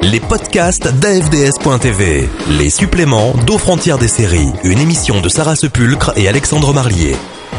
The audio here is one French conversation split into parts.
Les podcasts d'AFDS.tv, les suppléments d'Aux frontières des séries, une émission de Sarah Sepulcre et Alexandre Marlier.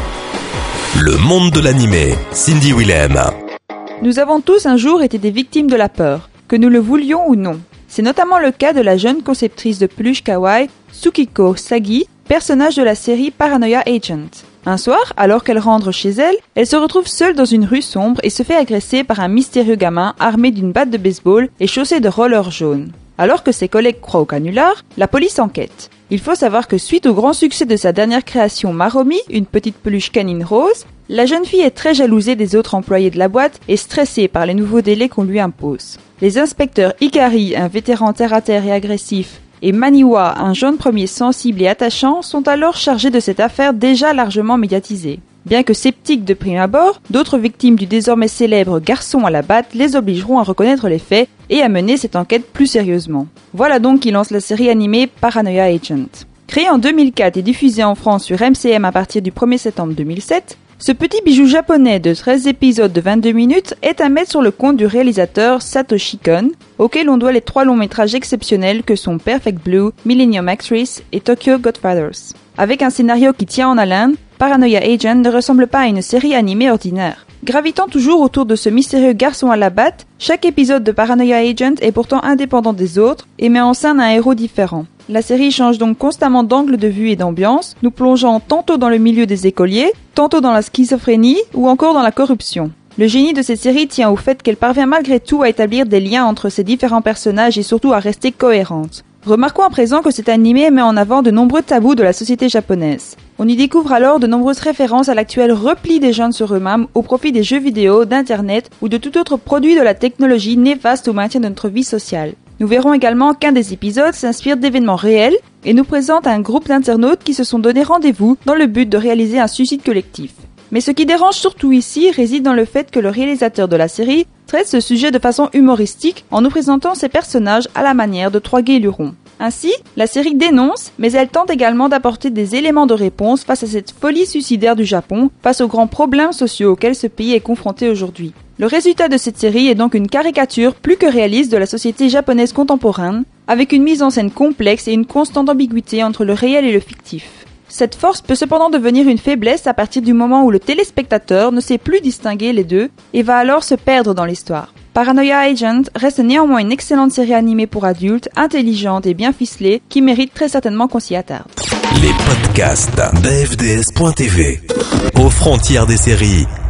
Le monde de l'animé, Cindy Willem. Nous avons tous un jour été des victimes de la peur, que nous le voulions ou non. C'est notamment le cas de la jeune conceptrice de peluche kawaii, Tsukiko Sagi, personnage de la série Paranoia Agent. Un soir, alors qu'elle rentre chez elle, elle se retrouve seule dans une rue sombre et se fait agresser par un mystérieux gamin armé d'une batte de baseball et chaussé de rollers jaunes. Alors que ses collègues croient au canular, la police enquête. Il faut savoir que suite au grand succès de sa dernière création Maromi, une petite peluche canine rose, la jeune fille est très jalousée des autres employés de la boîte et stressée par les nouveaux délais qu'on lui impose. Les inspecteurs Ikari, un vétéran terre-à-terre et agressif, et Maniwa, un jeune premier sensible et attachant, sont alors chargés de cette affaire déjà largement médiatisée. Bien que sceptiques de prime abord, d'autres victimes du désormais célèbre garçon à la batte les obligeront à reconnaître les faits et à mener cette enquête plus sérieusement. Voilà donc qui lance la série animée Paranoia Agent. Créée en 2004 et diffusée en France sur MCM à partir du 1er septembre 2007, ce petit bijou japonais de 13 épisodes de 22 minutes est à mettre sur le compte du réalisateur Satoshi Kon, auquel on doit les 3 longs métrages exceptionnels que sont Perfect Blue, Millennium Actress et Tokyo Godfathers. Avec un scénario qui tient en haleine, Paranoia Agent ne ressemble pas à une série animée ordinaire. Gravitant toujours autour de ce mystérieux garçon à la batte, chaque épisode de Paranoia Agent est pourtant indépendant des autres et met en scène un héros différent. La série change donc constamment d'angle de vue et d'ambiance, nous plongeant tantôt dans le milieu des écoliers, tantôt dans la schizophrénie ou encore dans la corruption. Le génie de cette série tient au fait qu'elle parvient malgré tout à établir des liens entre ses différents personnages et surtout à rester cohérente. Remarquons à présent que cet animé met en avant de nombreux tabous de la société japonaise. On y découvre alors de nombreuses références à l'actuel repli des jeunes sur eux-mêmes au profit des jeux vidéo, d'internet ou de tout autre produit de la technologie néfaste au maintien de notre vie sociale. Nous verrons également qu'un des épisodes s'inspire d'événements réels et nous présente un groupe d'internautes qui se sont donné rendez-vous dans le but de réaliser un suicide collectif. Mais ce qui dérange surtout ici réside dans le fait que le réalisateur de la série traite ce sujet de façon humoristique en nous présentant ses personnages à la manière de 3 gays lurons. Ainsi, la série dénonce, mais elle tente également d'apporter des éléments de réponse face à cette folie suicidaire du Japon, face aux grands problèmes sociaux auxquels ce pays est confronté aujourd'hui. Le résultat de cette série est donc une caricature plus que réaliste de la société japonaise contemporaine, avec une mise en scène complexe et une constante ambiguïté entre le réel et le fictif. Cette force peut cependant devenir une faiblesse à partir du moment où le téléspectateur ne sait plus distinguer les deux et va alors se perdre dans l'histoire. Paranoia Agent reste néanmoins une excellente série animée pour adultes, intelligente et bien ficelée, qui mérite très certainement qu'on s'y attarde. Les podcasts d'AFDS.tv, Aux frontières des séries.